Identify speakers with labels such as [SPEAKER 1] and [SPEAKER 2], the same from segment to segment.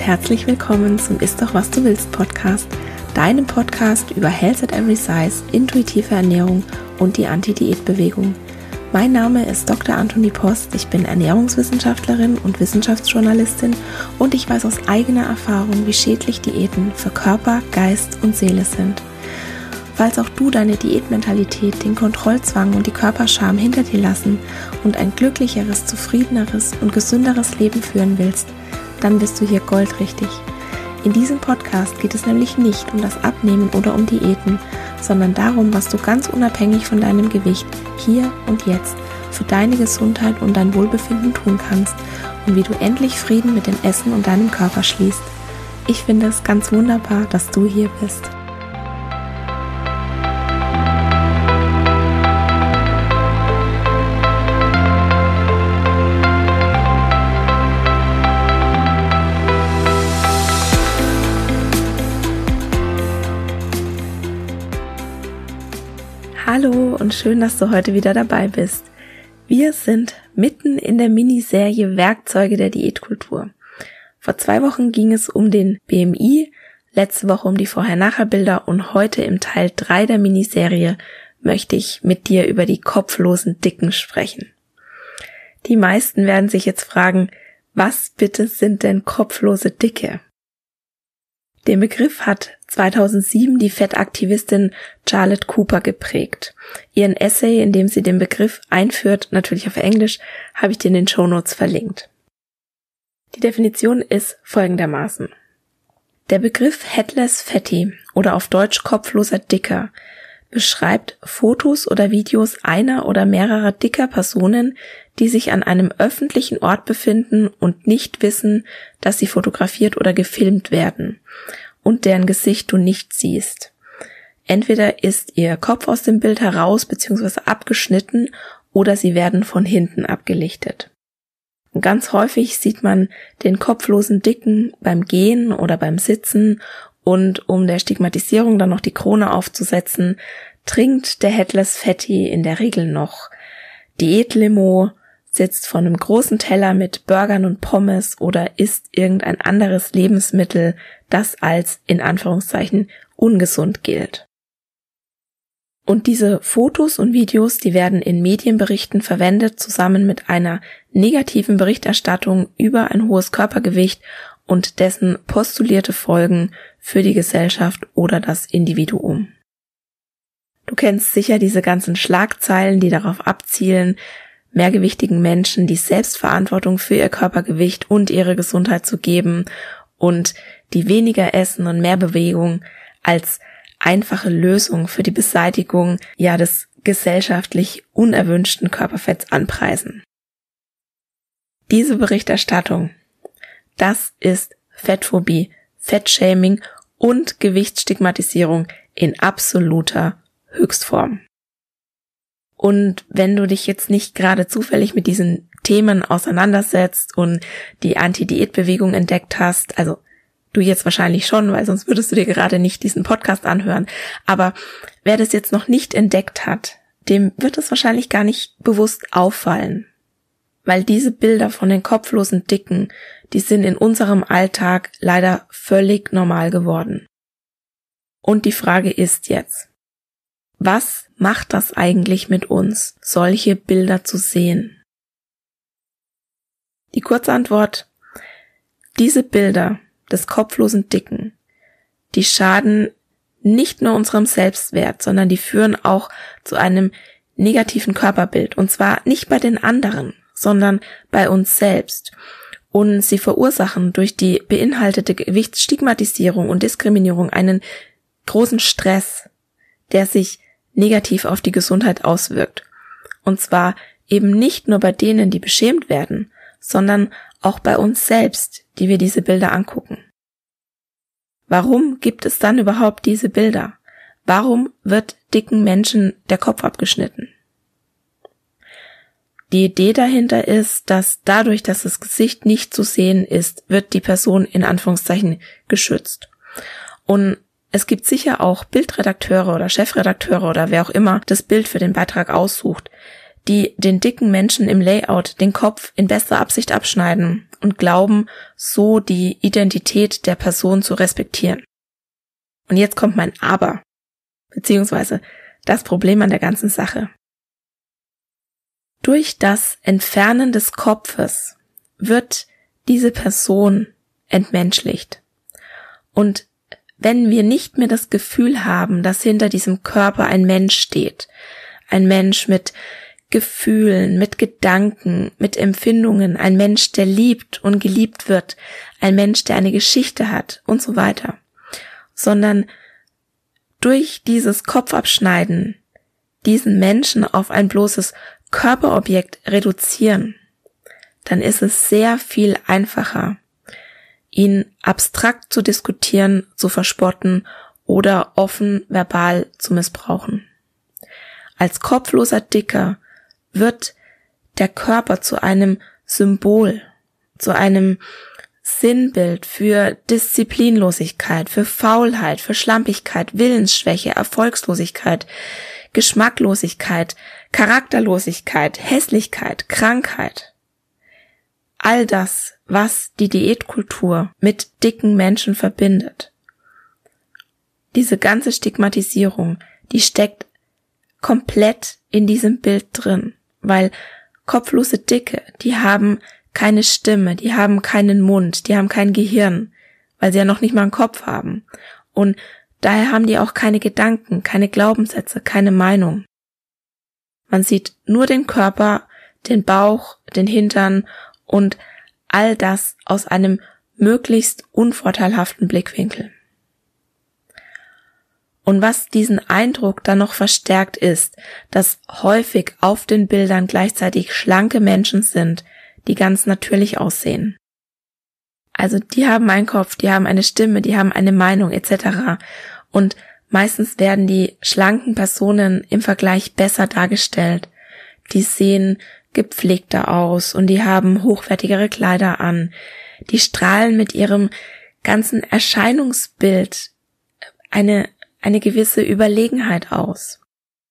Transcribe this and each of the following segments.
[SPEAKER 1] herzlich willkommen zum Ist doch was du willst Podcast, deinem Podcast über Health at Every Size, intuitive Ernährung und die Anti-Diät-Bewegung. Mein Name ist Dr. Antonie Post, ich bin Ernährungswissenschaftlerin und Wissenschaftsjournalistin und ich weiß aus eigener Erfahrung, wie schädlich Diäten für Körper, Geist und Seele sind. Falls auch du deine Diätmentalität, den Kontrollzwang und die Körperscham hinter dir lassen und ein glücklicheres, zufriedeneres und gesünderes Leben führen willst, dann bist du hier goldrichtig. In diesem Podcast geht es nämlich nicht um das Abnehmen oder um Diäten, sondern darum, was du ganz unabhängig von deinem Gewicht hier und jetzt für deine Gesundheit und dein Wohlbefinden tun kannst und wie du endlich Frieden mit dem Essen und deinem Körper schließt. Ich finde es ganz wunderbar, dass du hier bist. Hallo und schön, dass du heute wieder dabei bist. Wir sind mitten in der Miniserie Werkzeuge der Diätkultur. Vor 2 Wochen ging es um den BMI, letzte Woche um die Vorher-Nachher-Bilder und heute im Teil 3 der Miniserie möchte ich mit dir über die kopflosen Dicken sprechen. Die meisten werden sich jetzt fragen, was bitte sind denn kopflose Dicke? Den Begriff hat 2007 die Fettaktivistin Charlotte Cooper geprägt. Ihren Essay, in dem sie den Begriff einführt, natürlich auf Englisch, habe ich dir in den Shownotes verlinkt. Die Definition ist folgendermaßen. Der Begriff Headless Fatty oder auf Deutsch kopfloser Dicker beschreibt Fotos oder Videos einer oder mehrerer dicker Personen, die sich an einem öffentlichen Ort befinden und nicht wissen, dass sie fotografiert oder gefilmt werden und deren Gesicht du nicht siehst. Entweder ist ihr Kopf aus dem Bild heraus bzw. abgeschnitten oder sie werden von hinten abgelichtet. Und ganz häufig sieht man den kopflosen Dicken beim Gehen oder beim Sitzen und um der Stigmatisierung dann noch die Krone aufzusetzen, trinkt der Headless Fatty in der Regel noch Diätlimo, sitzt vor einem großen Teller mit Burgern und Pommes oder isst irgendein anderes Lebensmittel, das als, in Anführungszeichen, ungesund gilt. Und diese Fotos und Videos, die werden in Medienberichten verwendet, zusammen mit einer negativen Berichterstattung über ein hohes Körpergewicht und dessen postulierte Folgen für die Gesellschaft oder das Individuum. Du kennst sicher diese ganzen Schlagzeilen, die darauf abzielen, mehrgewichtigen Menschen die Selbstverantwortung für ihr Körpergewicht und ihre Gesundheit zu geben und die weniger Essen und mehr Bewegung als einfache Lösung für die Beseitigung des gesellschaftlich unerwünschten Körperfetts anpreisen. Diese Berichterstattung, das ist Fettphobie, Fettshaming und Gewichtsstigmatisierung in absoluter Höchstform. Und wenn du dich jetzt nicht gerade zufällig mit diesen Themen auseinandersetzt und die Anti-Diät-Bewegung entdeckt hast, also du jetzt wahrscheinlich schon, weil sonst würdest du dir gerade nicht diesen Podcast anhören, aber wer das jetzt noch nicht entdeckt hat, dem wird es wahrscheinlich gar nicht bewusst auffallen, weil diese Bilder von den kopflosen Dicken, die sind in unserem Alltag leider völlig normal geworden. Und die Frage ist jetzt, was macht das eigentlich mit uns, solche Bilder zu sehen? Die Kurzantwort: Diese Bilder des kopflosen Dicken, die schaden nicht nur unserem Selbstwert, sondern die führen auch zu einem negativen Körperbild. Und zwar nicht bei den anderen, sondern bei uns selbst. Und sie verursachen durch die beinhaltete Gewichtsstigmatisierung und Diskriminierung einen großen Stress, der sich negativ auf die Gesundheit auswirkt. Und zwar eben nicht nur bei denen, die beschämt werden, sondern auch bei uns selbst, die wir diese Bilder angucken. Warum gibt es dann überhaupt diese Bilder? Warum wird dicken Menschen der Kopf abgeschnitten? Die Idee dahinter ist, dass dadurch, dass das Gesicht nicht zu sehen ist, wird die Person in Anführungszeichen geschützt. Und es gibt sicher auch Bildredakteure oder Chefredakteure oder wer auch immer das Bild für den Beitrag aussucht, die den dicken Menschen im Layout den Kopf in bester Absicht abschneiden und glauben, so die Identität der Person zu respektieren. Und jetzt kommt mein Aber, beziehungsweise das Problem an der ganzen Sache. Durch das Entfernen des Kopfes wird diese Person entmenschlicht. Und wenn wir nicht mehr das Gefühl haben, dass hinter diesem Körper ein Mensch steht, ein Mensch mit Gefühlen, mit Gedanken, mit Empfindungen, ein Mensch, der liebt und geliebt wird, ein Mensch, der eine Geschichte hat und so weiter, sondern durch dieses Kopfabschneiden diesen Menschen auf ein bloßes Körperobjekt reduzieren, dann ist es sehr viel einfacher, ihn abstrakt zu diskutieren, zu verspotten oder offen verbal zu missbrauchen. Als kopfloser Dicker wird der Körper zu einem Symbol, zu einem Sinnbild für Disziplinlosigkeit, für Faulheit, für Schlampigkeit, Willensschwäche, Erfolgslosigkeit, Geschmacklosigkeit, Charakterlosigkeit, Hässlichkeit, Krankheit. All das, was die Diätkultur mit dicken Menschen verbindet. Diese ganze Stigmatisierung, die steckt komplett in diesem Bild drin, weil kopflose Dicke, die haben keine Stimme, die haben keinen Mund, die haben kein Gehirn, weil sie ja noch nicht mal einen Kopf haben. Und daher haben die auch keine Gedanken, keine Glaubenssätze, keine Meinung. Man sieht nur den Körper, den Bauch, den Hintern und all das aus einem möglichst unvorteilhaften Blickwinkel. Und was diesen Eindruck dann noch verstärkt ist, dass häufig auf den Bildern gleichzeitig schlanke Menschen sind, die ganz natürlich aussehen. Also die haben einen Kopf, die haben eine Stimme, die haben eine Meinung etc. Und meistens werden die schlanken Personen im Vergleich besser dargestellt. Die sehen gepflegter aus und die haben hochwertigere Kleider an. Die strahlen mit ihrem ganzen Erscheinungsbild eine gewisse Überlegenheit aus.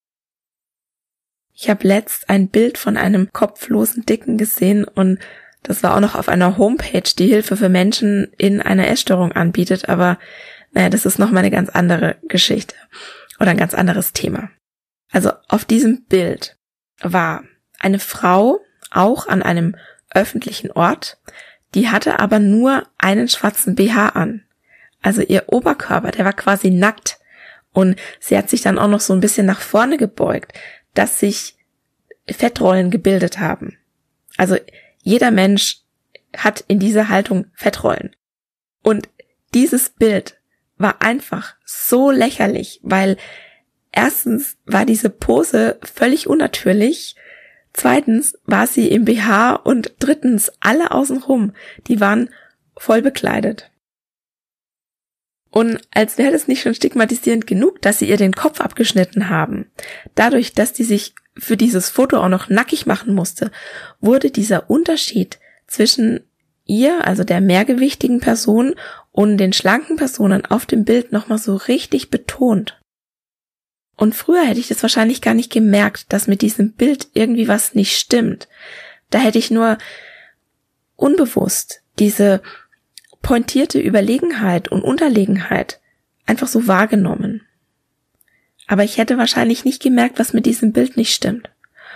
[SPEAKER 1] Ich habe letzt ein Bild von einem kopflosen Dicken gesehen und das war auch noch auf einer Homepage, die Hilfe für Menschen in einer Essstörung anbietet, aber naja, das ist nochmal eine ganz andere Geschichte oder ein ganz anderes Thema. Also auf diesem Bild war eine Frau auch an einem öffentlichen Ort, die hatte aber nur einen schwarzen BH an. Also ihr Oberkörper, der war quasi nackt. Und sie hat sich dann auch noch so ein bisschen nach vorne gebeugt, dass sich Fettrollen gebildet haben. Also jeder Mensch hat in dieser Haltung Fettrollen. Und dieses Bild war einfach so lächerlich, weil erstens war diese Pose völlig unnatürlich, zweitens war sie im BH und drittens alle außenrum, die waren voll bekleidet. Und als wäre das nicht schon stigmatisierend genug, dass sie ihr den Kopf abgeschnitten haben, dadurch, dass die sich für dieses Foto auch noch nackig machen musste, wurde dieser Unterschied zwischen ihr, also der mehrgewichtigen Person, und den schlanken Personen auf dem Bild nochmal so richtig betont. Und früher hätte ich das wahrscheinlich gar nicht gemerkt, dass mit diesem Bild irgendwie was nicht stimmt. Da hätte ich nur unbewusst diese pointierte Überlegenheit und Unterlegenheit einfach so wahrgenommen. Aber ich hätte wahrscheinlich nicht gemerkt, was mit diesem Bild nicht stimmt.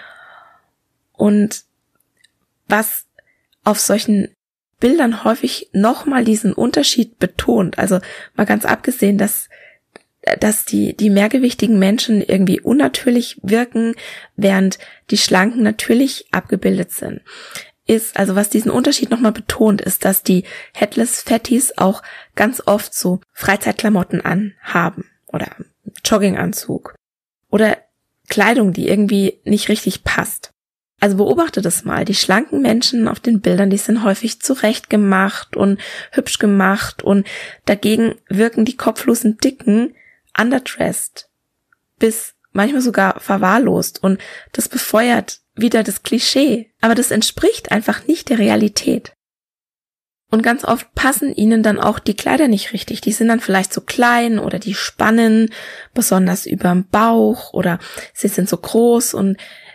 [SPEAKER 1] Und was auf solchen Bildern häufig nochmal diesen Unterschied betont, also mal ganz abgesehen, dass die mehrgewichtigen Menschen irgendwie unnatürlich wirken, während die Schlanken natürlich abgebildet sind, ist, also was diesen Unterschied nochmal betont, ist, dass die Headless Fatties auch ganz oft so Freizeitklamotten anhaben oder Jogginganzug oder Kleidung, die irgendwie nicht richtig passt. Also beobachte das mal. Die schlanken Menschen auf den Bildern, die sind häufig zurechtgemacht und hübsch gemacht und dagegen wirken die kopflosen Dicken underdressed bis manchmal sogar verwahrlost und das befeuert wieder das Klischee, aber das entspricht einfach nicht der Realität. Und ganz oft passen ihnen dann auch die Kleider nicht richtig. Die sind dann vielleicht zu klein oder die spannen besonders überm Bauch oder sie sind so groß und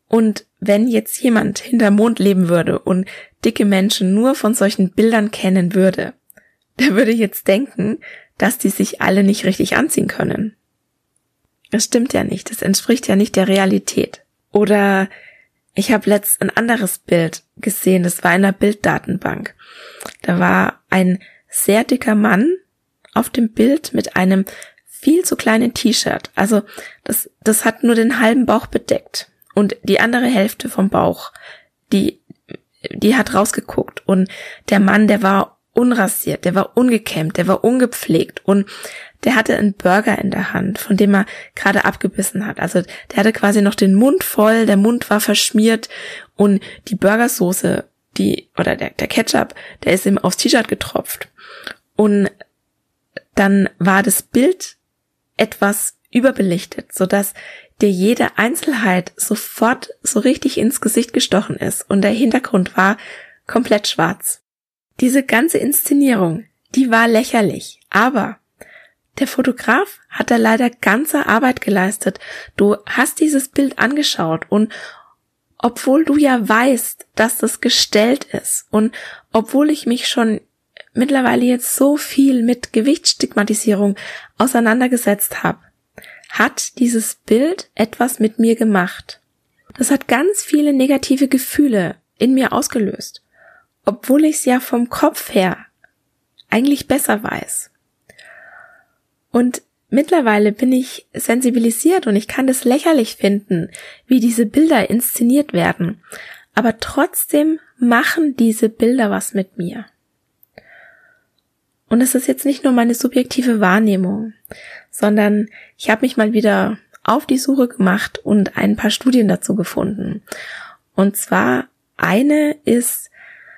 [SPEAKER 1] Und wenn jetzt jemand hinterm Mond leben würde und dicke Menschen nur von solchen Bildern kennen würde, der würde jetzt denken, dass die sich alle nicht richtig anziehen können. Das stimmt ja nicht, das entspricht ja nicht der Realität. Oder ich habe letzt ein anderes Bild gesehen, das war in einer Bilddatenbank. Da war ein sehr dicker Mann auf dem Bild mit einem viel zu kleinen T-Shirt. Also das hat nur den halben Bauch bedeckt und die andere Hälfte vom Bauch, die hat rausgeguckt. Und der Mann, der war unrasiert, der war ungekämmt, der war ungepflegt und der hatte einen Burger in der Hand, von dem er gerade abgebissen hat. Also der hatte quasi noch den Mund voll, der Mund war verschmiert und die Burgersoße, der Ketchup, der ist ihm aufs T-Shirt getropft. Und dann war das Bild etwas überbelichtet, sodass dir jede Einzelheit sofort so richtig ins Gesicht gestochen ist und der Hintergrund war komplett schwarz. Diese ganze Inszenierung, die war lächerlich, aber der Fotograf hat da leider ganze Arbeit geleistet. Du hast dieses Bild angeschaut und obwohl du ja weißt, dass das gestellt ist und obwohl ich mich schon mittlerweile jetzt so viel mit Gewichtsstigmatisierung auseinandergesetzt habe, hat dieses Bild etwas mit mir gemacht. Das hat ganz viele negative Gefühle in mir ausgelöst, obwohl ich es ja vom Kopf her eigentlich besser weiß. Und mittlerweile bin ich sensibilisiert und ich kann das lächerlich finden, wie diese Bilder inszeniert werden. Aber trotzdem machen diese Bilder was mit mir. Und es ist jetzt nicht nur meine subjektive Wahrnehmung, sondern ich habe mich mal wieder auf die Suche gemacht und ein paar Studien dazu gefunden. Und zwar eine ist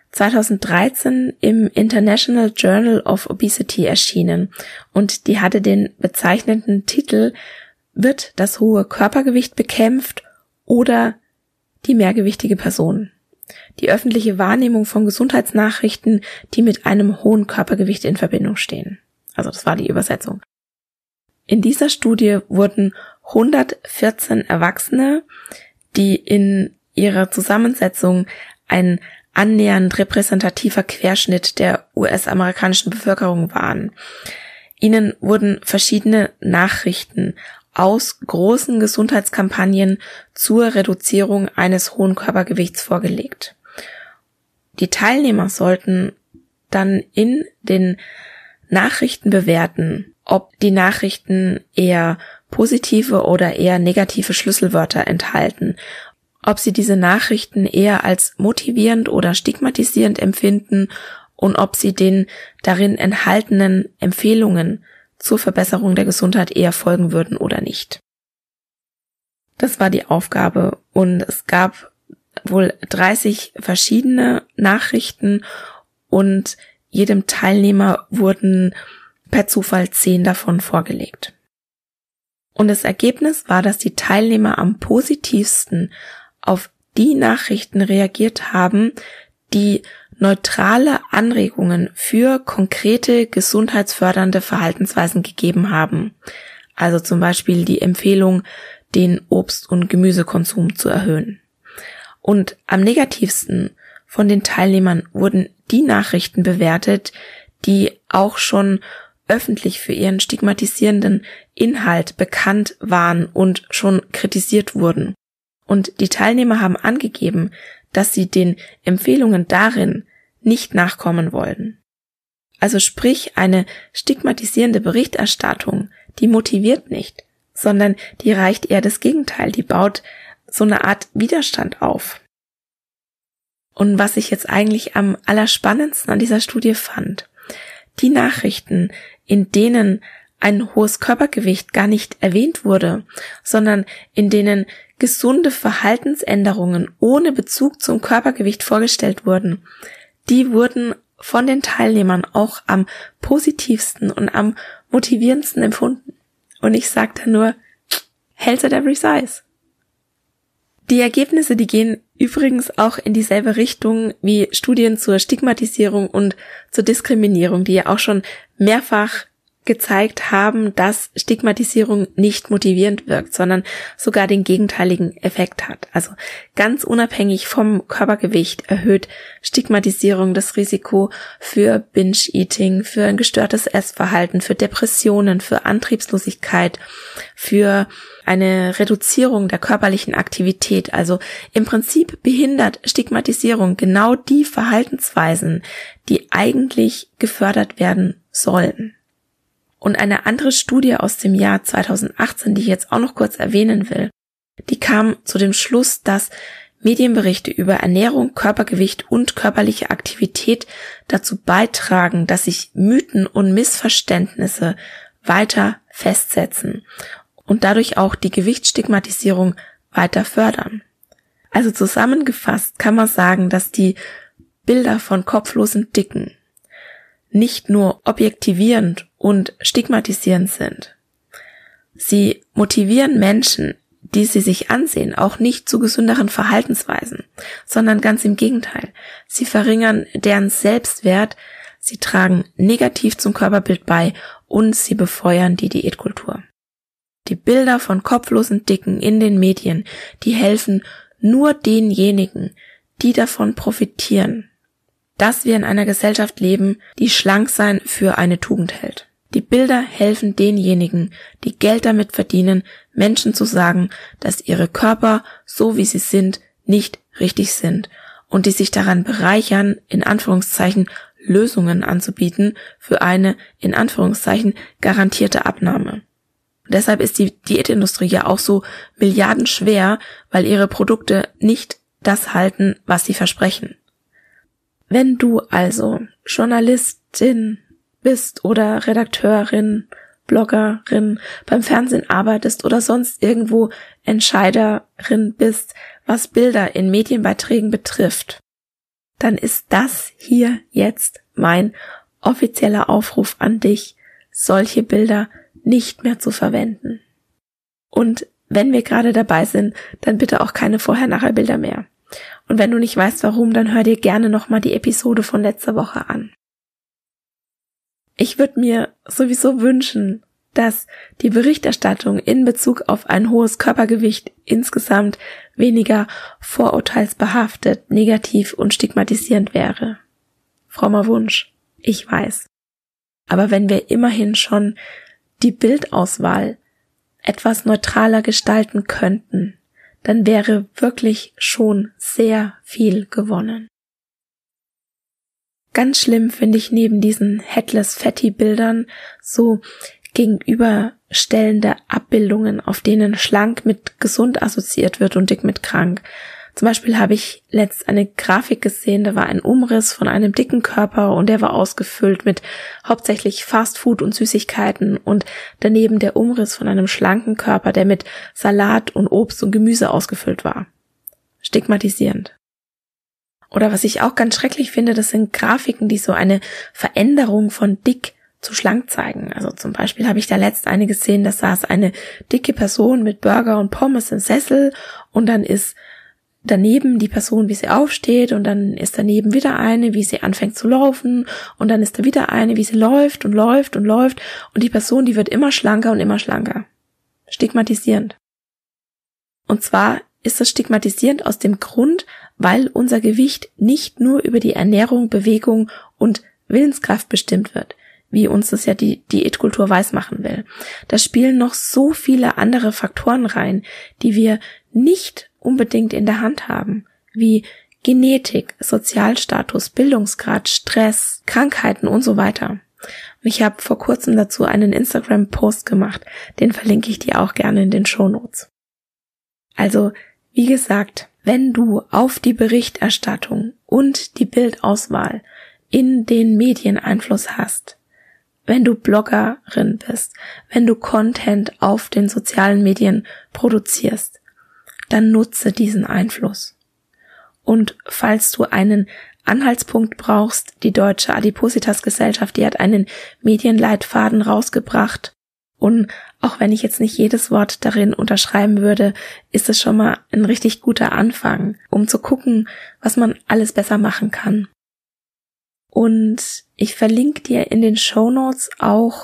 [SPEAKER 1] 2013 im International Journal of Obesity erschienen und die hatte den bezeichnenden Titel „Wird das hohe Körpergewicht bekämpft oder die mehrgewichtige Person? Die öffentliche Wahrnehmung von Gesundheitsnachrichten, die mit einem hohen Körpergewicht in Verbindung stehen." Also das war die Übersetzung. In dieser Studie wurden 114 Erwachsene, die in ihrer Zusammensetzung ein annähernd repräsentativer Querschnitt der US-amerikanischen Bevölkerung waren. Ihnen wurden verschiedene Nachrichten aus großen Gesundheitskampagnen zur Reduzierung eines hohen Körpergewichts vorgelegt. Die Teilnehmer sollten dann in den Nachrichten bewerten, ob die Nachrichten eher positive oder eher negative Schlüsselwörter enthalten, ob sie diese Nachrichten eher als motivierend oder stigmatisierend empfinden und ob sie den darin enthaltenen Empfehlungen zur Verbesserung der Gesundheit eher folgen würden oder nicht. Das war die Aufgabe und es gab wohl 30 verschiedene Nachrichten und jedem Teilnehmer wurden per Zufall 10 davon vorgelegt. Und das Ergebnis war, dass die Teilnehmer am positivsten auf die Nachrichten reagiert haben, die neutrale Anregungen für konkrete gesundheitsfördernde Verhaltensweisen gegeben haben. Also zum Beispiel die Empfehlung, den Obst- und Gemüsekonsum zu erhöhen. Und am negativsten von den Teilnehmern wurden die Nachrichten bewertet, die auch schon öffentlich für ihren stigmatisierenden Inhalt bekannt waren und schon kritisiert wurden. Und die Teilnehmer haben angegeben, dass sie den Empfehlungen darin nicht nachkommen wollen. Also sprich, eine stigmatisierende Berichterstattung, die motiviert nicht, sondern die erreicht eher das Gegenteil, die baut so eine Art Widerstand auf. Und was ich jetzt eigentlich am allerspannendsten an dieser Studie fand, die Nachrichten, in denen ein hohes Körpergewicht gar nicht erwähnt wurde, sondern in denen gesunde Verhaltensänderungen ohne Bezug zum Körpergewicht vorgestellt wurden, die wurden von den Teilnehmern auch am positivsten und am motivierendsten empfunden. Und ich sag da nur, health at every size. Die Ergebnisse, die gehen übrigens auch in dieselbe Richtung wie Studien zur Stigmatisierung und zur Diskriminierung, die ja auch schon mehrfach gezeigt haben, dass Stigmatisierung nicht motivierend wirkt, sondern sogar den gegenteiligen Effekt hat. Also ganz unabhängig vom Körpergewicht erhöht Stigmatisierung das Risiko für Binge-Eating, für ein gestörtes Essverhalten, für Depressionen, für Antriebslosigkeit, für eine Reduzierung der körperlichen Aktivität. Also im Prinzip behindert Stigmatisierung genau die Verhaltensweisen, die eigentlich gefördert werden sollen. Und eine andere Studie aus dem Jahr 2018, die ich jetzt auch noch kurz erwähnen will, die kam zu dem Schluss, dass Medienberichte über Ernährung, Körpergewicht und körperliche Aktivität dazu beitragen, dass sich Mythen und Missverständnisse weiter festsetzen und dadurch auch die Gewichtsstigmatisierung weiter fördern. Also zusammengefasst kann man sagen, dass die Bilder von kopflosen Dicken nicht nur objektivierend und stigmatisierend sind. Sie motivieren Menschen, die sie sich ansehen, auch nicht zu gesünderen Verhaltensweisen, sondern ganz im Gegenteil. Sie verringern deren Selbstwert, sie tragen negativ zum Körperbild bei und sie befeuern die Diätkultur. Die Bilder von kopflosen Dicken in den Medien, die helfen nur denjenigen, die davon profitieren, dass wir in einer Gesellschaft leben, die Schlanksein für eine Tugend hält. Die Bilder helfen denjenigen, die Geld damit verdienen, Menschen zu sagen, dass ihre Körper, so wie sie sind, nicht richtig sind und die sich daran bereichern, in Anführungszeichen Lösungen anzubieten für eine, in Anführungszeichen, garantierte Abnahme. Und deshalb ist die Diätindustrie ja auch so milliardenschwer, weil ihre Produkte nicht das halten, was sie versprechen. Wenn du also Journalistin bist oder Redakteurin, Bloggerin, beim Fernsehen arbeitest oder sonst irgendwo Entscheiderin bist, was Bilder in Medienbeiträgen betrifft, dann ist das hier jetzt mein offizieller Aufruf an dich, solche Bilder nicht mehr zu verwenden. Und wenn wir gerade dabei sind, dann bitte auch keine Vorher-Nachher-Bilder mehr. Und wenn du nicht weißt, warum, dann hör dir gerne nochmal die Episode von letzter Woche an. Ich würde mir sowieso wünschen, dass die Berichterstattung in Bezug auf ein hohes Körpergewicht insgesamt weniger vorurteilsbehaftet, negativ und stigmatisierend wäre. Frommer Wunsch, ich weiß. Aber wenn wir immerhin schon die Bildauswahl etwas neutraler gestalten könnten, dann wäre wirklich schon sehr viel gewonnen. Ganz schlimm finde ich neben diesen Headless Fatty Bildern so gegenüberstellende Abbildungen, auf denen schlank mit gesund assoziiert wird und dick mit krank. Zum Beispiel habe ich letzt eine Grafik gesehen, da war ein Umriss von einem dicken Körper und der war ausgefüllt mit hauptsächlich Fast Food und Süßigkeiten und daneben der Umriss von einem schlanken Körper, der mit Salat und Obst und Gemüse ausgefüllt war. Stigmatisierend. Oder was ich auch ganz schrecklich finde, das sind Grafiken, die so eine Veränderung von dick zu schlank zeigen. Also zum Beispiel habe ich da letzt eine gesehen, da saß eine dicke Person mit Burger und Pommes im Sessel und dann ist daneben die Person, wie sie aufsteht und dann ist daneben wieder eine, wie sie anfängt zu laufen und dann ist da wieder eine, wie sie läuft und läuft und läuft und die Person, die wird immer schlanker und immer schlanker. Stigmatisierend. Und zwar ist das stigmatisierend aus dem Grund, weil unser Gewicht nicht nur über die Ernährung, Bewegung und Willenskraft bestimmt wird, wie uns das ja die Diätkultur weismachen will. Da spielen noch so viele andere Faktoren rein, die wir nicht unbedingt in der Hand haben, wie Genetik, Sozialstatus, Bildungsgrad, Stress, Krankheiten und so weiter. Und ich habe vor kurzem dazu einen Instagram-Post gemacht, den verlinke ich dir auch gerne in den Shownotes. Also, wie gesagt, wenn du auf die Berichterstattung und die Bildauswahl in den Medien Einfluss hast, wenn du Bloggerin bist, wenn du Content auf den sozialen Medien produzierst, dann nutze diesen Einfluss. Und falls du einen Anhaltspunkt brauchst, die Deutsche Adipositas-Gesellschaft, die hat einen Medienleitfaden rausgebracht. Und auch wenn ich jetzt nicht jedes Wort darin unterschreiben würde, ist es schon mal ein richtig guter Anfang, um zu gucken, was man alles besser machen kann. Und ich verlinke dir in den Shownotes auch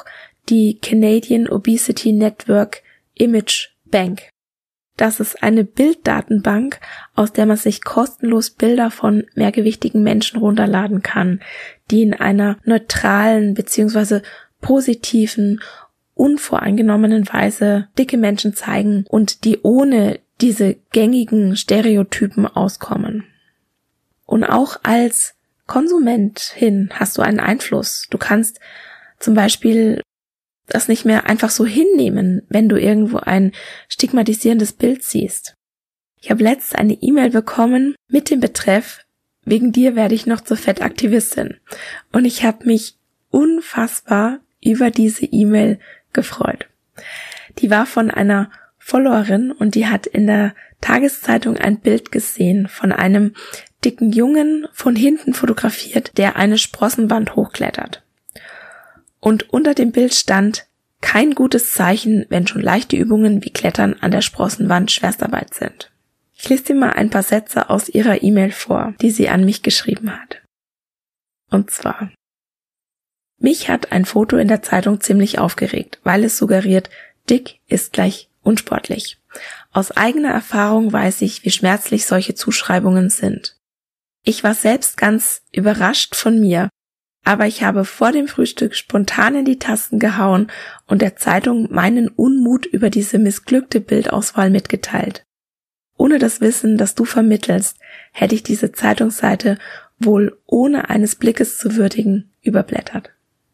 [SPEAKER 1] die Canadian Obesity Network Image Bank. Das ist eine Bilddatenbank, aus der man sich kostenlos Bilder von mehrgewichtigen Menschen runterladen kann, die in einer neutralen bzw. positiven, unvoreingenommenen Weise dicke Menschen zeigen und die ohne diese gängigen Stereotypen auskommen. Und auch als Konsumentin hast du einen Einfluss. Du kannst zum Beispiel das nicht mehr einfach so hinnehmen, wenn du irgendwo ein stigmatisierendes Bild siehst. Ich habe letztens eine E-Mail bekommen mit dem Betreff: Wegen dir werde ich noch zur Fettaktivistin. Und ich habe mich unfassbar über diese E-Mail gefreut. Die war von einer Followerin und die hat in der Tageszeitung ein Bild gesehen von einem dicken Jungen von hinten fotografiert, der eine Sprossenwand hochklettert. Und unter dem Bild stand: Kein gutes Zeichen, wenn schon leichte Übungen wie Klettern an der Sprossenwand Schwerstarbeit sind. Ich lese dir mal ein paar Sätze aus ihrer E-Mail vor, die sie an mich geschrieben hat. Und zwar: Mich hat ein Foto in der Zeitung ziemlich aufgeregt, weil es suggeriert, dick ist gleich unsportlich. Aus eigener Erfahrung weiß ich, wie schmerzlich solche Zuschreibungen sind. Ich war selbst ganz überrascht von mir, aber ich habe vor dem Frühstück spontan in die Tasten gehauen und der Zeitung meinen Unmut über diese missglückte Bildauswahl mitgeteilt. Ohne das Wissen, das du vermittelst, hätte ich diese Zeitungsseite wohl ohne eines Blickes zu würdigen überblättert.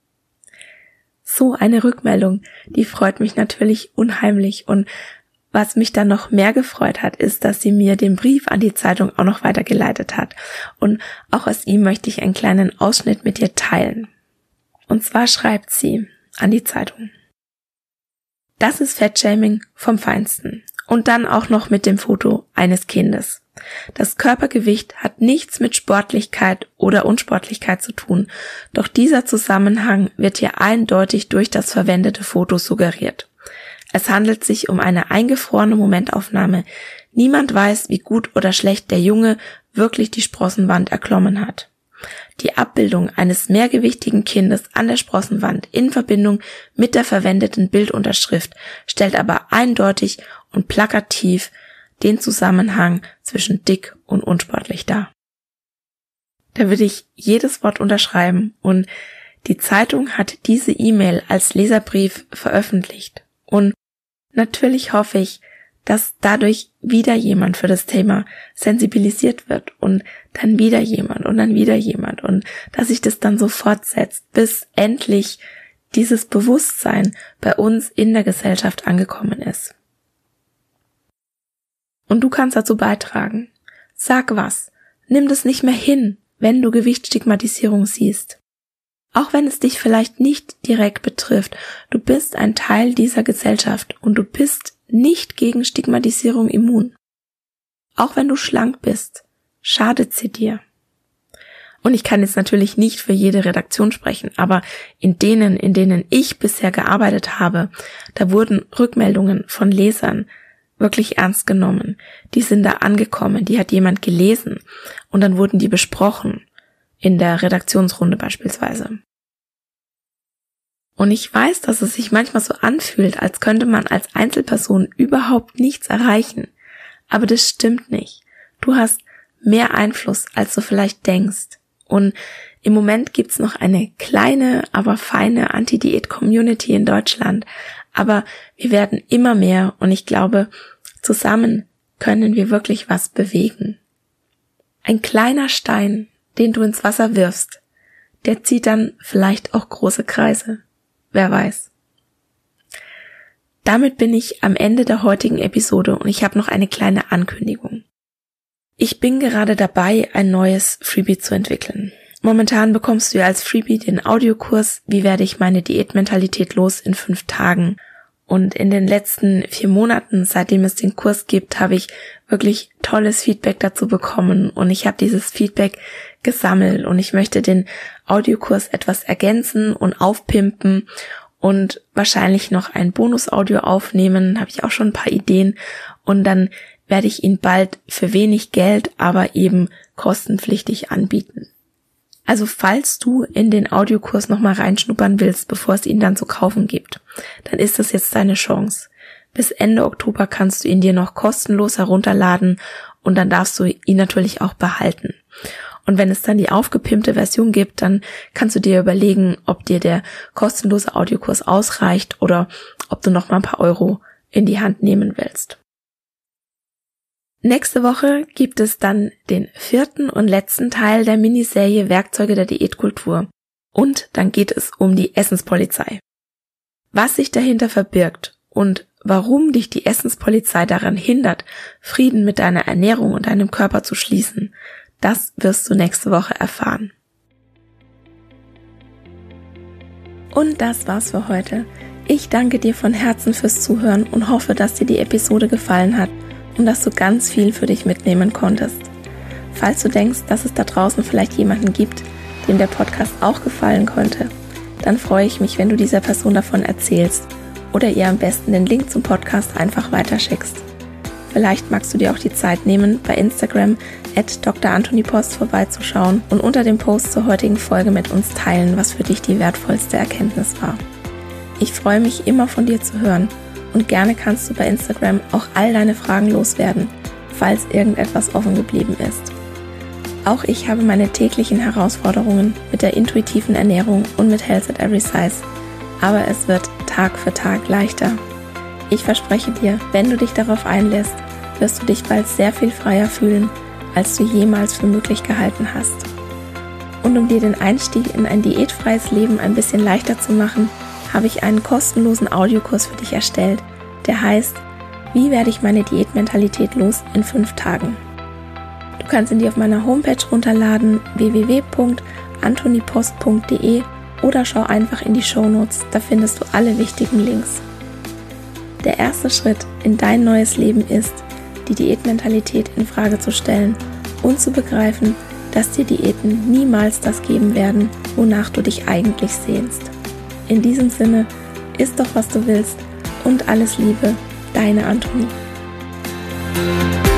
[SPEAKER 1] So eine Rückmeldung, die freut mich natürlich unheimlich, und was mich dann noch mehr gefreut hat, ist, dass sie mir den Brief an die Zeitung auch noch weitergeleitet hat. Und auch aus ihm möchte ich einen kleinen Ausschnitt mit dir teilen. Und zwar schreibt sie an die Zeitung: Das ist Fettshaming vom Feinsten. Und dann auch noch mit dem Foto eines Kindes. Das Körpergewicht hat nichts mit Sportlichkeit oder Unsportlichkeit zu tun, doch dieser Zusammenhang wird hier eindeutig durch das verwendete Foto suggeriert. Es handelt sich um eine eingefrorene Momentaufnahme. Niemand weiß, wie gut oder schlecht der Junge wirklich die Sprossenwand erklommen hat. Die Abbildung eines mehrgewichtigen Kindes an der Sprossenwand in Verbindung mit der verwendeten Bildunterschrift stellt aber eindeutig und plakativ den Zusammenhang zwischen dick und unsportlich dar. Da würde ich jedes Wort unterschreiben, und die Zeitung hat diese E-Mail als Leserbrief veröffentlicht. Und natürlich hoffe ich, dass dadurch wieder jemand für das Thema sensibilisiert wird und dann wieder jemand und dann wieder jemand, und dass sich das dann so fortsetzt, bis endlich dieses Bewusstsein bei uns in der Gesellschaft angekommen ist. Und du kannst dazu beitragen. Sag was. Nimm das nicht mehr hin, wenn du Gewichtsstigmatisierung siehst. Auch wenn es dich vielleicht nicht direkt betrifft, du bist ein Teil dieser Gesellschaft und du bist nicht gegen Stigmatisierung immun. Auch wenn du schlank bist, schadet sie dir. Und ich kann jetzt natürlich nicht für jede Redaktion sprechen, aber in denen ich bisher gearbeitet habe, da wurden Rückmeldungen von Lesern wirklich ernst genommen. Die sind da angekommen, die hat jemand gelesen und dann wurden die besprochen, in der Redaktionsrunde beispielsweise. Und ich weiß, dass es sich manchmal so anfühlt, als könnte man als Einzelperson überhaupt nichts erreichen. Aber das stimmt nicht. Du hast mehr Einfluss, als du vielleicht denkst. Und im Moment gibt's noch eine kleine, aber feine Anti-Diät-Community in Deutschland. Aber wir werden immer mehr, und ich glaube, zusammen können wir wirklich was bewegen. Ein kleiner Stein, den du ins Wasser wirfst, der zieht dann vielleicht auch große Kreise. Wer weiß. Damit bin ich am Ende der heutigen Episode und ich habe noch eine kleine Ankündigung. Ich bin gerade dabei, ein neues Freebie zu entwickeln. Momentan bekommst du ja als Freebie den Audiokurs Wie werde ich meine Diätmentalität los in 5 Tagen. Und in den letzten 4 Monaten, seitdem es den Kurs gibt, habe ich wirklich tolles Feedback dazu bekommen und ich habe dieses Feedback gesammelt und ich möchte den Audiokurs etwas ergänzen und aufpimpen und wahrscheinlich noch ein Bonusaudio aufnehmen, habe ich auch schon ein paar Ideen, und dann werde ich ihn bald für wenig Geld, aber eben kostenpflichtig anbieten. Also falls du in den Audiokurs nochmal reinschnuppern willst, bevor es ihn dann zu kaufen gibt, dann ist das jetzt deine Chance. Bis Ende Oktober kannst du ihn dir noch kostenlos herunterladen und dann darfst du ihn natürlich auch behalten. Und wenn es dann die aufgepimpte Version gibt, dann kannst du dir überlegen, ob dir der kostenlose Audiokurs ausreicht oder ob du noch mal ein paar Euro in die Hand nehmen willst. Nächste Woche gibt es dann den 4. und letzten Teil der Miniserie Werkzeuge der Diätkultur. Und dann geht es um die Essenspolizei. Was sich dahinter verbirgt und warum dich die Essenspolizei daran hindert, Frieden mit deiner Ernährung und deinem Körper zu schließen, das wirst du nächste Woche erfahren. Und das war's für heute. Ich danke dir von Herzen fürs Zuhören und hoffe, dass dir die Episode gefallen hat und dass du ganz viel für dich mitnehmen konntest. Falls du denkst, dass es da draußen vielleicht jemanden gibt, dem der Podcast auch gefallen könnte, dann freue ich mich, wenn du dieser Person davon erzählst oder ihr am besten den Link zum Podcast einfach weiterschickst. Vielleicht magst du dir auch die Zeit nehmen, bei Instagram @drantonipost vorbeizuschauen und unter dem Post zur heutigen Folge mit uns teilen, was für dich die wertvollste Erkenntnis war. Ich freue mich immer von dir zu hören und gerne kannst du bei Instagram auch all deine Fragen loswerden, falls irgendetwas offen geblieben ist. Auch ich habe meine täglichen Herausforderungen mit der intuitiven Ernährung und mit Health at Every Size, aber es wird Tag für Tag leichter. Ich verspreche dir, wenn du dich darauf einlässt, wirst du dich bald sehr viel freier fühlen, als du jemals für möglich gehalten hast. Und um dir den Einstieg in ein diätfreies Leben ein bisschen leichter zu machen, habe ich einen kostenlosen Audiokurs für dich erstellt, der heißt Wie werde ich meine Diätmentalität los in 5 Tagen? Du kannst ihn dir auf meiner Homepage runterladen, www.antonipost.de, oder schau einfach in die Shownotes, da findest du alle wichtigen Links. Der erste Schritt in dein neues Leben ist, die Diätmentalität in Frage zu stellen und zu begreifen, dass dir Diäten niemals das geben werden, wonach du dich eigentlich sehnst. In diesem Sinne, iss doch, was du willst und alles Liebe, deine Antonie.